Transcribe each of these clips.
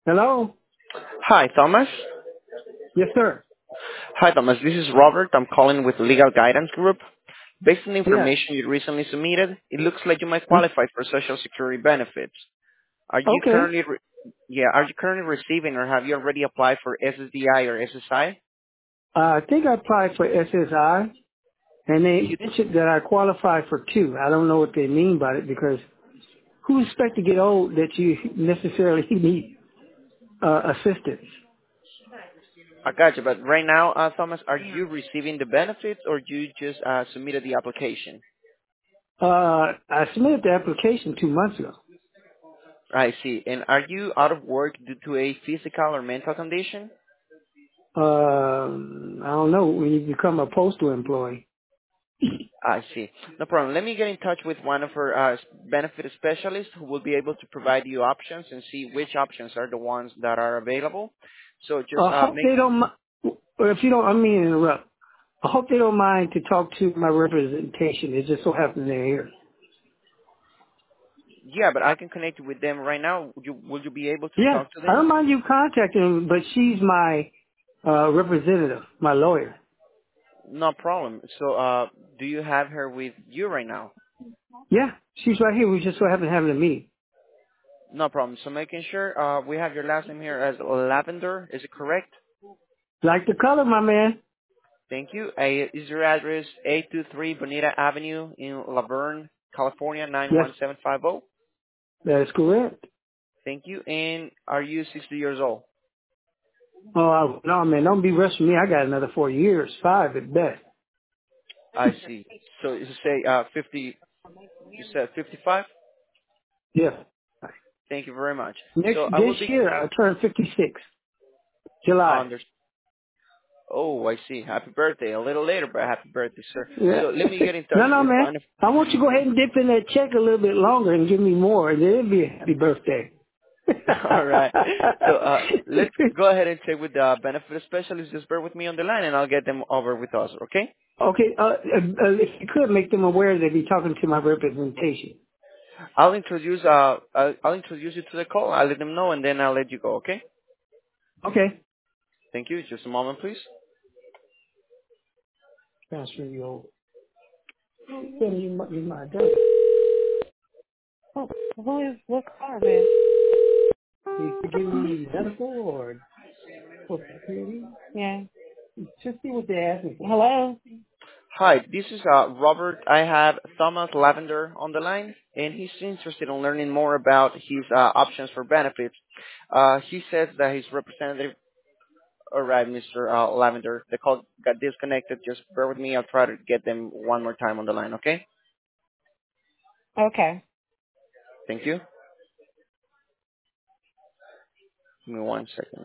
Hello? Hi, Thomas. Yes, sir. Hi, Thomas. This is Robert. I'm calling with Legal Guidance Group. Based on the Yes. information you recently submitted, it looks like you might Hmm? qualify for Social Security benefits. Are you Okay. currently, are you currently receiving or have you already applied for SSDI or SSI? I think I applied for SSI, and they mentioned that I qualify for two. I don't know what they mean by it because who expect to get old that you necessarily need assistance? I got you, but right now, Thomas, are you receiving the benefits or you just submitted the application? I submitted the application 2 months ago. I see. And are you out of work due to a physical or mental condition? I don't know when you become a postal employee. I see. No problem. Let me get in touch with one of our benefit specialists who will be able to provide you options and see which options are the ones that are available. So just I hope make, they don't. Or if you don't, I mean interrupt. I hope they don't mind to talk to my representation. It just so happens they're here. yeah, but I can connect you with them right now. Would you be able to Yeah, talk to I them? don't mind you contacting him, but she's my representative, my lawyer. No problem. So do you have her with you right now? Yeah, she's right here. We just so happen to having a meeting. No problem. So making sure we have your last name here as Lavender. Is it correct? Like the color, my man. Thank you. Is your address 823 Bonita Avenue in Laverne, California Yes, 91750? that is correct. Thank you. And are you 60 years old? No, man, don't be rushing me. I got another 4 years, 5 at best. I see. So you say 50, you said 55? Yeah. Thank you very much. Next So I this will be year, I turn 56, July. under. Oh, I see. Happy birthday. A little later, but happy birthday, sir. Yeah. So let me get in touch No, with man. one of. I want you to go ahead and dip in that check a little bit longer and give me more, and then it'll be a happy birthday. All right. So let's go ahead and check with the benefit specialist. Just bear with me on the line, and I'll get them over with us. Okay? Okay, if you could make them aware they'd be talking to my representation. I'll introduce you to the call. I'll let them know, and then I'll let you go. Okay? Okay. Thank you. Just a moment, please. Transfer you over. Then you might do. Oh, who is what car, man? You give me medical or social security? Yeah. Just see what they're asking for. Hello. Hi, this is Robert. I have Thomas Lavender on the line, and he's interested in learning more about his options for benefits. He says that his representative, all right, Mr. Lavender, the call got disconnected. Just bear with me. I'll try to get them one more time on the line, okay? Okay. Thank you. Give me 1 second.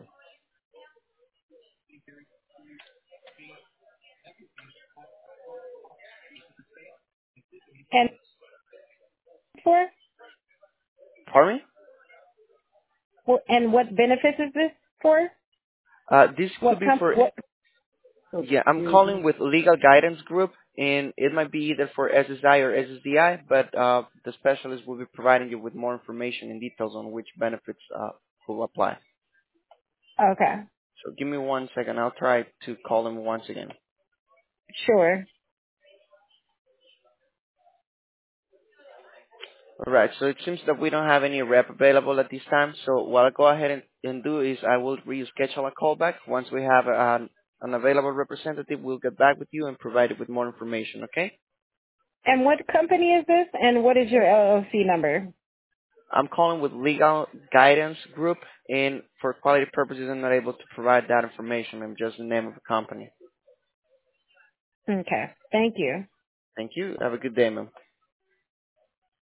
And for Pardon me? and what benefits is this for? This What could be comp? for, What? Social yeah, I'm security. calling with Legal Guidance Group, and it might be either for SSI or SSDI, but the specialist will be providing you with more information and details on which benefits will apply. Okay. So give me 1 second. I'll try to call him once again. Sure. All right. So it seems that we don't have any rep available at this time. So what I'll go ahead and do is I will reschedule a call back. Once we have an available representative, we'll get back with you and provide you with more information. Okay? And what company is this? And what is your LLC number? I'm calling with Legal Guidance Group, and for quality purposes, I'm not able to provide that information. I'm just the name of the company. Okay. Thank you. Thank you. Have a good day, ma'am.